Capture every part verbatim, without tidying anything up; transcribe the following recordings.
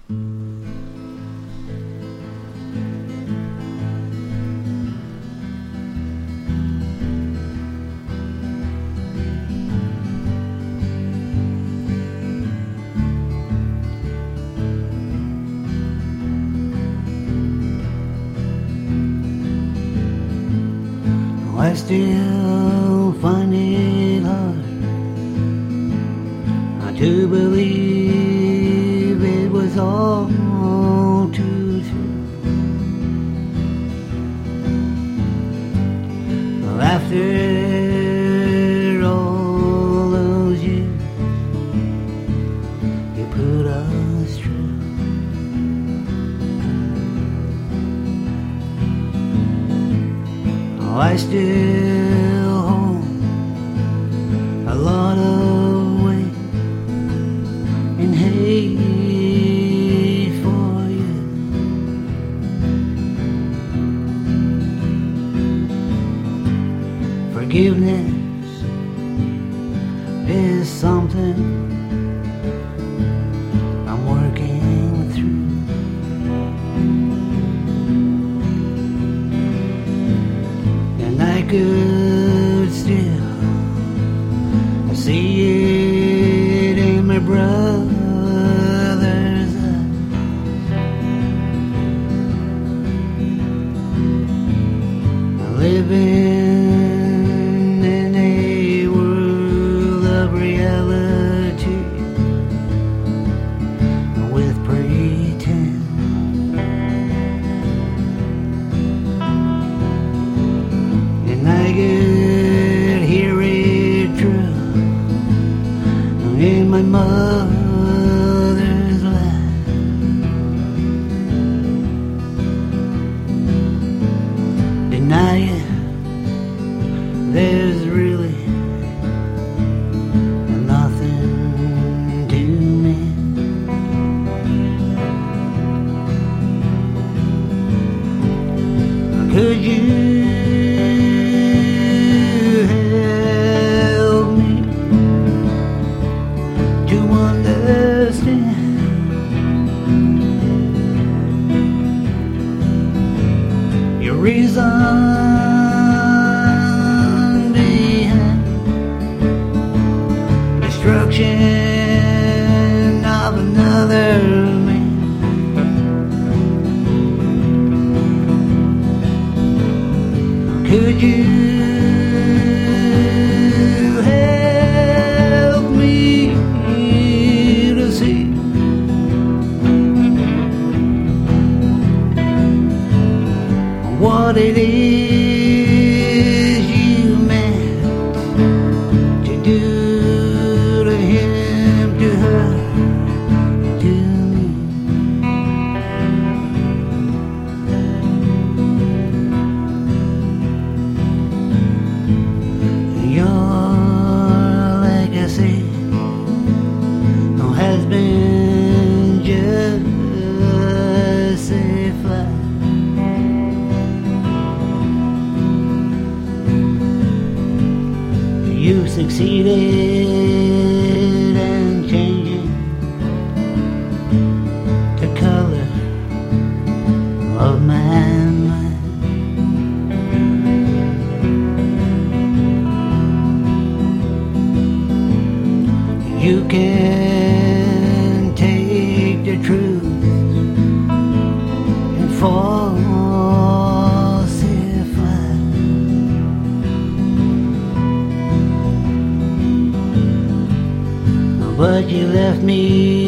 I still find it hard to believe it was all too true. Well, after all those years, you put us through. Oh, I still hold a lot of weight and hate for you. Forgiveness is something I'm working through. And I could still see it in my brother's eyes. Living in a world of reality with pretend. And I could hear it true in my mother's laugh. Deny it, there's really nothing to me. Could you help me to understand your reason behind destruction of another man? Could you help me to see what it is you meant to do to him, to her, to me? Your legacy has been justified. You succeeded in changing the color of my mind. You can take the truth and falsify. But you left me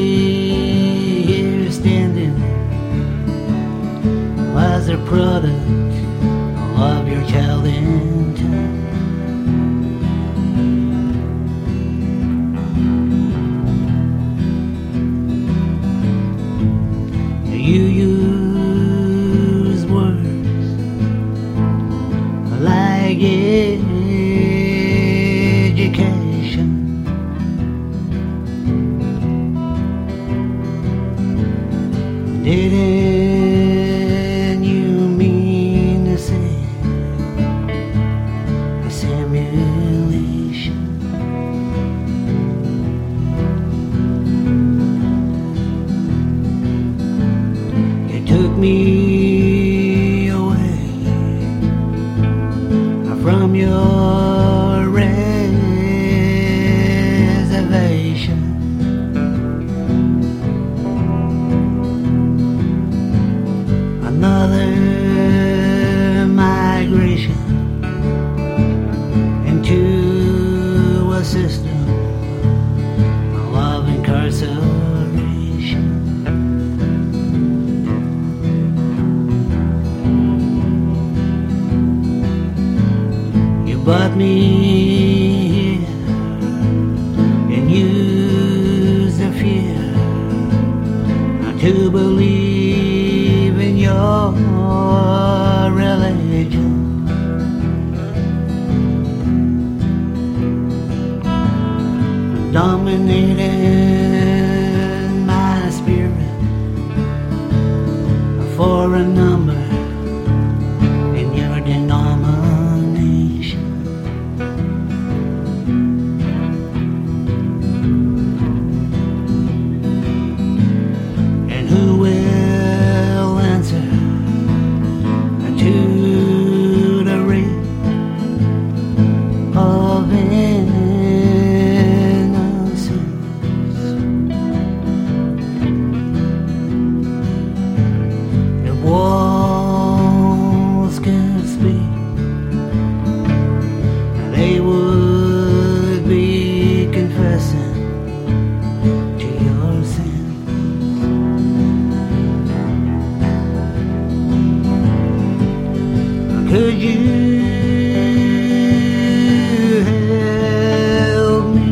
here standing as a product of your child in time. You use words like education. Didn't you mean to say a simulation? incarceration. You brought me here and used the fear not to believe in your religion. Dominating my spirit for a number in your denomination. And who will answer to the rate of walls could speak, they would be confessing to your sins. Could you help me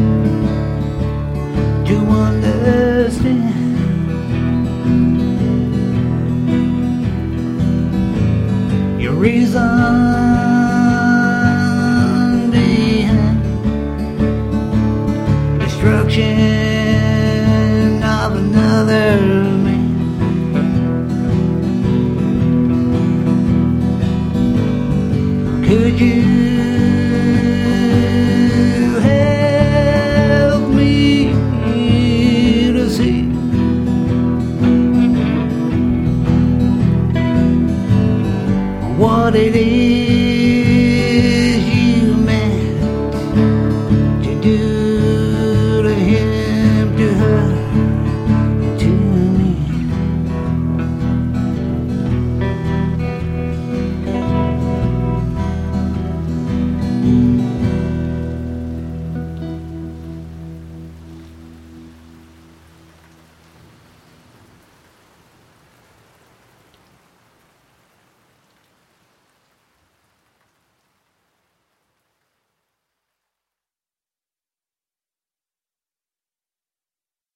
to understand reason behind destruction of another man? Could you